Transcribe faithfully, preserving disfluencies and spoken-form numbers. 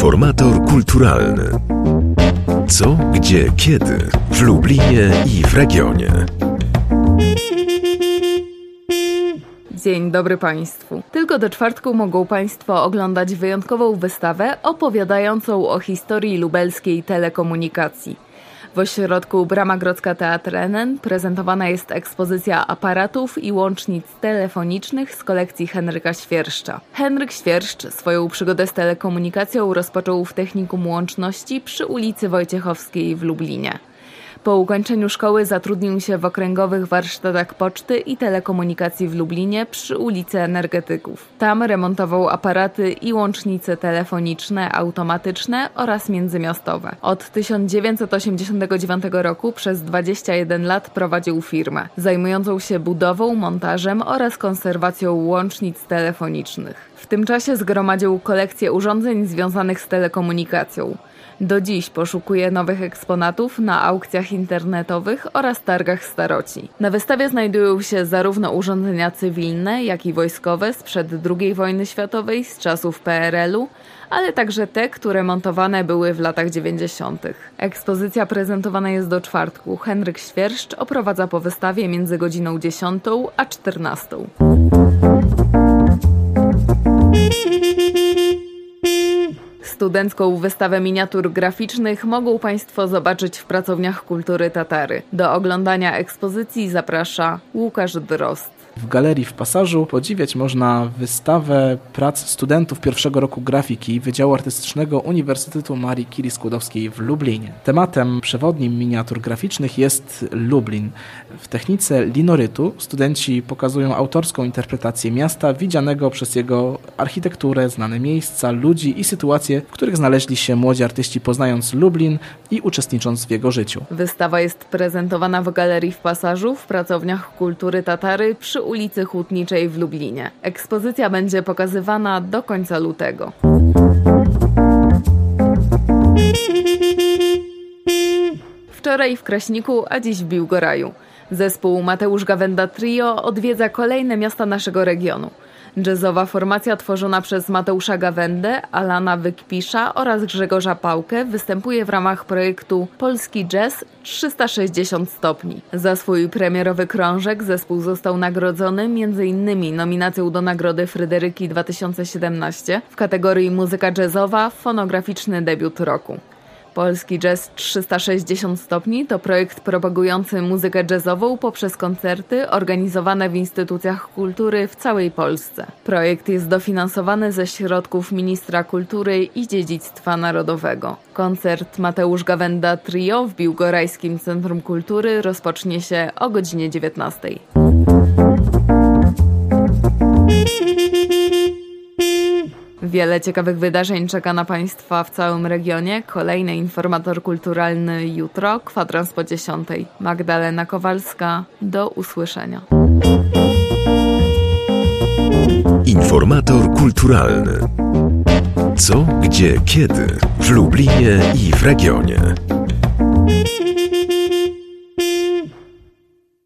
Informator kulturalny. Co, gdzie, kiedy w Lublinie i w regionie. Dzień dobry Państwu. Tylko do czwartku mogą Państwo oglądać wyjątkową wystawę opowiadającą o historii lubelskiej telekomunikacji. W ośrodku Brama Grodzka Teatrenen prezentowana jest ekspozycja aparatów i łącznic telefonicznych z kolekcji Henryka Świerszcza. Henryk Świerszcz swoją przygodę z telekomunikacją rozpoczął w Technikum Łączności przy ulicy Wojciechowskiej w Lublinie. Po ukończeniu szkoły zatrudnił się w okręgowych warsztatach poczty i telekomunikacji w Lublinie przy ulicy Energetyków. Tam remontował aparaty i łącznice telefoniczne, automatyczne oraz międzymiastowe. Od tysiąc dziewięćset osiemdziesiątego dziewiątego roku przez dwadzieścia jeden lat prowadził firmę, zajmującą się budową, montażem oraz konserwacją łącznic telefonicznych. W tym czasie zgromadził kolekcję urządzeń związanych z telekomunikacją. Do dziś poszukuje nowych eksponatów na aukcjach internetowych oraz targach staroci. Na wystawie znajdują się zarówno urządzenia cywilne, jak i wojskowe sprzed drugiej wojny światowej, z czasów P R L u, ale także te, które montowane były w latach dziewięćdziesiątych. Ekspozycja prezentowana jest do czwartku. Henryk Świerszcz oprowadza po wystawie między godziną dziesiątą a czternastą. Studencką wystawę miniatur graficznych mogą Państwo zobaczyć w Pracowniach Kultury Tatary. Do oglądania ekspozycji zaprasza Łukasz Drozd. W galerii w Pasażu podziwiać można wystawę prac studentów pierwszego roku grafiki Wydziału Artystycznego Uniwersytetu Marii Curie Skłodowskiej w Lublinie. Tematem przewodnim miniatur graficznych jest Lublin. W technice linorytu studenci pokazują autorską interpretację miasta widzianego przez jego architekturę, znane miejsca, ludzi i sytuacje, w których znaleźli się młodzi artyści, poznając Lublin i uczestnicząc w jego życiu. Wystawa jest prezentowana w galerii w Pasażu w Pracowniach Kultury Tatary przy ulicy Hutniczej w Lublinie. Ekspozycja będzie pokazywana do końca lutego. Wczoraj w Kraśniku, a dziś w Biłgoraju. Zespół Mateusz Gawenda Trio odwiedza kolejne miasta naszego regionu. Jazzowa formacja tworzona przez Mateusza Gawendę, Alana Wykpisza oraz Grzegorza Pałkę występuje w ramach projektu Polski Jazz trzysta sześćdziesiąt stopni. Za swój premierowy krążek zespół został nagrodzony między innymi nominacją do Nagrody Fryderyki dwa tysiące siedemnaście w kategorii Muzyka jazzowa, fonograficzny debiut roku. Polski Jazz trzysta sześćdziesiąt stopni to projekt propagujący muzykę jazzową poprzez koncerty organizowane w instytucjach kultury w całej Polsce. Projekt jest dofinansowany ze środków Ministra Kultury i Dziedzictwa Narodowego. Koncert Mateusz Gawenda Trio w Biłgorajskim Centrum Kultury rozpocznie się o godzinie dziewiętnastej. Wiele ciekawych wydarzeń czeka na Państwa w całym regionie. Kolejny informator kulturalny jutro, kwadrans po dziesiątej. Magdalena Kowalska, do usłyszenia. Informator kulturalny. Co, gdzie, kiedy w Lublinie i w regionie.